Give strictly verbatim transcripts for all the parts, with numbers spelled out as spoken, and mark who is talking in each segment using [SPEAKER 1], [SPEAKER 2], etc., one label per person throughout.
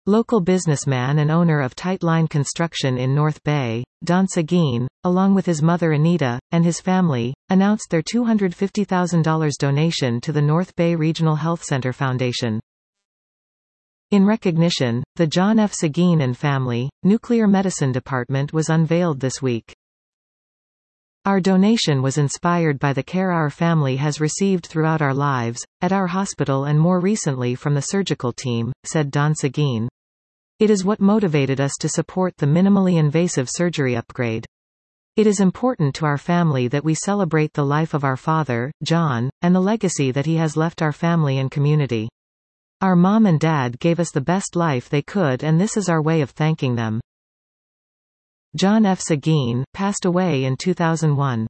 [SPEAKER 1] Local businessman and owner of Tightline Construction in North Bay, Don Seguin, along with his mother Anita, and his family, announced their two hundred fifty thousand dollars donation to the North Bay Regional Health Center Foundation. In recognition, the John F. Seguin and Family, Nuclear Medicine Department was unveiled this week. Our donation was inspired by the care our family has received throughout our lives, at our hospital and more recently from the surgical team, said Don Seguin. It is what motivated us to support the minimally invasive surgery upgrade. It is important to our family that we celebrate the life of our father, John, and the legacy that he has left our family and community. Our mom and dad gave us the best life they could, and this is our way of thanking them. John F. Seguin passed away in two thousand one.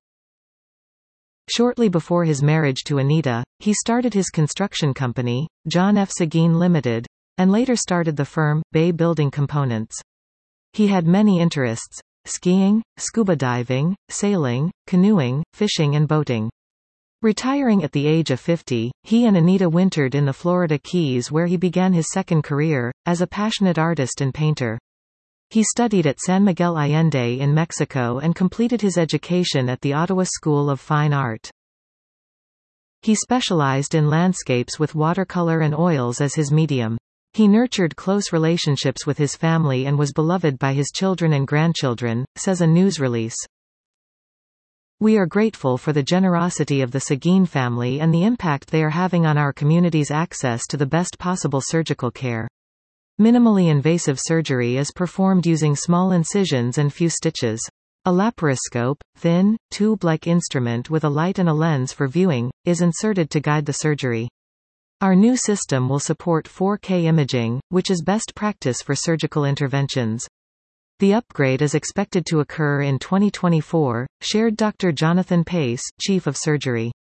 [SPEAKER 1] Shortly before his marriage to Anita, he started his construction company, John F. Seguin Limited, and later started the firm, Bay Building Components. He had many interests: skiing, scuba diving, sailing, canoeing, fishing and boating. Retiring at the age of fifty, he and Anita wintered in the Florida Keys where he began his second career, as a passionate artist and painter. He studied at San Miguel Allende in Mexico and completed his education at the Ottawa School of Fine Art. He specialized in landscapes with watercolor and oils as his medium. He nurtured close relationships with his family and was beloved by his children and grandchildren, says a news release. We are grateful for the generosity of the Seguin family and the impact they are having on our community's access to the best possible surgical care. Minimally invasive surgery is performed using small incisions and few stitches. A laparoscope, thin, tube-like instrument with a light and a lens for viewing, is inserted to guide the surgery. Our new system will support four K imaging, which is best practice for surgical interventions. The upgrade is expected to occur in twenty twenty-four, shared Doctor Jonathan Pace, Chief of Surgery.